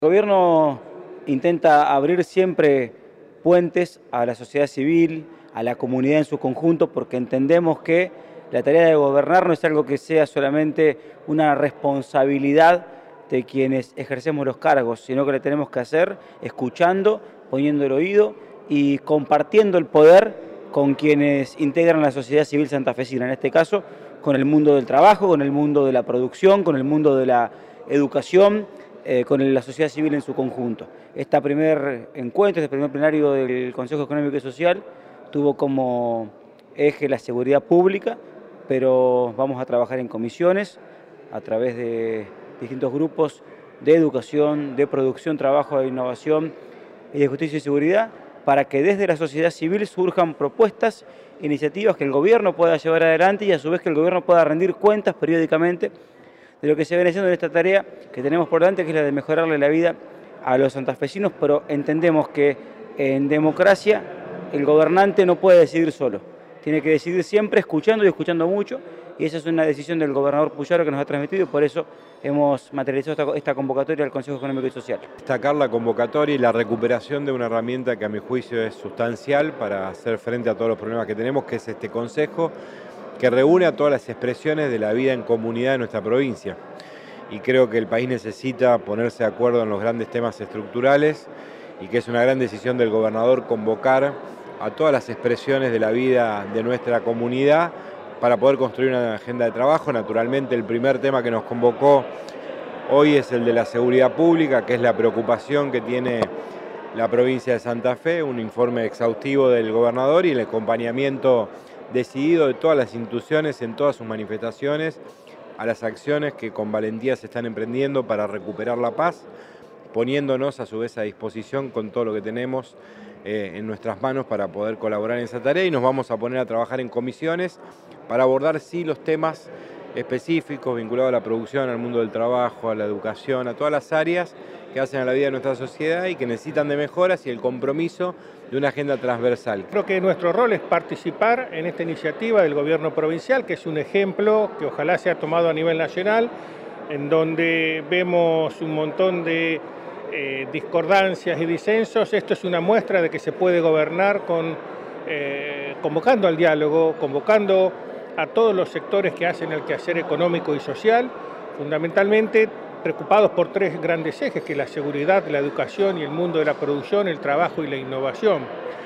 El gobierno intenta abrir siempre puentes a la sociedad civil, a la comunidad en su conjunto, porque entendemos que la tarea de gobernar no es algo que sea solamente una responsabilidad de quienes ejercemos los cargos, sino que lo tenemos que hacer escuchando, poniendo el oído y compartiendo el poder con quienes integran la sociedad civil santafesina, en este caso con el mundo del trabajo, con el mundo de la producción, con el mundo de la educación, con la sociedad civil en su conjunto. Este primer encuentro, este primer plenario del Consejo Económico y Social tuvo como eje la seguridad pública, pero vamos a trabajar en comisiones a través de distintos grupos de educación, de producción, trabajo, de innovación y de justicia y seguridad, para que desde la sociedad civil surjan propuestas, iniciativas que el gobierno pueda llevar adelante y a su vez que el gobierno pueda rendir cuentas periódicamente de lo que se viene haciendo en esta tarea que tenemos por delante, que es la de mejorarle la vida a los santafesinos, pero entendemos que en democracia el gobernante no puede decidir solo, tiene que decidir siempre escuchando y escuchando mucho, y esa es una decisión del gobernador Puyaro que nos ha transmitido, y por eso hemos materializado esta convocatoria al Consejo Económico y Social. Destacar la convocatoria y la recuperación de una herramienta que a mi juicio es sustancial para hacer frente a todos los problemas que tenemos, que es este Consejo, que reúne a todas las expresiones de la vida en comunidad de nuestra provincia. Y creo que el país necesita ponerse de acuerdo en los grandes temas estructurales y que es una gran decisión del gobernador convocar a todas las expresiones de la vida de nuestra comunidad para poder construir una agenda de trabajo. Naturalmente, el primer tema que nos convocó hoy es el de la seguridad pública, que es la preocupación que tiene la provincia de Santa Fe, un informe exhaustivo del gobernador y el acompañamiento decidido de todas las instituciones en todas sus manifestaciones a las acciones que con valentía se están emprendiendo para recuperar la paz, poniéndonos a su vez a disposición con todo lo que tenemos en nuestras manos para poder colaborar en esa tarea, y nos vamos a poner a trabajar en comisiones para abordar sí los temas específicos vinculados a la producción, al mundo del trabajo, a la educación, a todas las áreas que hacen a la vida de nuestra sociedad y que necesitan de mejoras y el compromiso de una agenda transversal. Creo que nuestro rol es participar en esta iniciativa del gobierno provincial, que es un ejemplo que ojalá sea tomado a nivel nacional, en donde vemos un montón de discordancias y disensos. Esto es una muestra de que se puede gobernar convocando al diálogo, convocando a todos los sectores que hacen el quehacer económico y social, fundamentalmente preocupados por tres grandes ejes, que es la seguridad, la educación y el mundo de la producción, el trabajo y la innovación.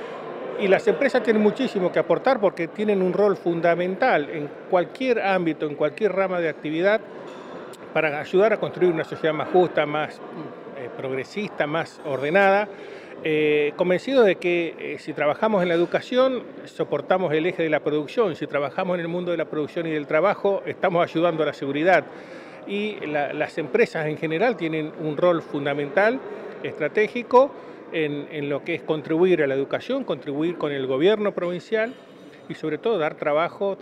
Y las empresas tienen muchísimo que aportar porque tienen un rol fundamental en cualquier ámbito, en cualquier rama de actividad, para ayudar a construir una sociedad más justa, más progresista, más ordenada, convencido de que si trabajamos en la educación, soportamos el eje de la producción. Si trabajamos en el mundo de la producción y del trabajo, estamos ayudando a la seguridad. Y las empresas en general tienen un rol fundamental, estratégico, en lo que es contribuir a la educación, contribuir con el gobierno provincial y sobre todo dar trabajo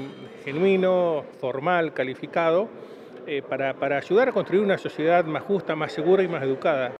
genuino, formal, calificado, para ayudar a construir una sociedad más justa, más segura y más educada.